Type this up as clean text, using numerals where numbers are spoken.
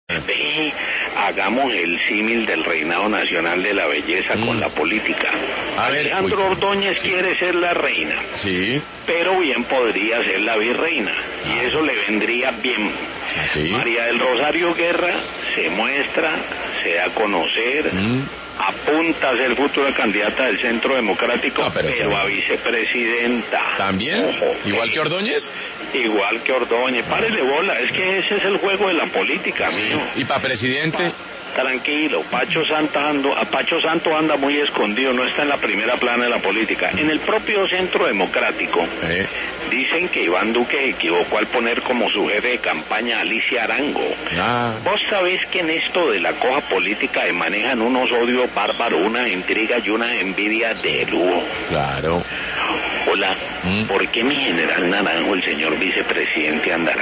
Ve, hagamos el símil del reinado nacional de la belleza con la política. A ver, Alejandro Ordóñez quiere ser la reina, Sí. pero bien podría ser la virreina, y eso le vendría bien. ¿Sí? María del Rosario Guerra se muestra, se da a conocer, apunta a ser futura candidata del Centro Democrático, No, pero a vicepresidenta. ¿También? Ojo, ¿Igual que Ordóñez? Igual que Ordóñez. Párele bola, es que ese es el juego de la política, mijo. ¿Y para presidente? Tranquilo, Pacho Santo anda muy escondido, no está en la primera plana de la política. En el propio Centro Democrático dicen que Iván Duque equivocó al poner como su jefe de campaña a Alicia Arango. Vos sabés que en esto de la coja política manejan unos odios bárbaros, una intriga y una envidia de lujo. Claro. Hola, ¿por qué mi general Naranjo, el señor vicepresidente, andará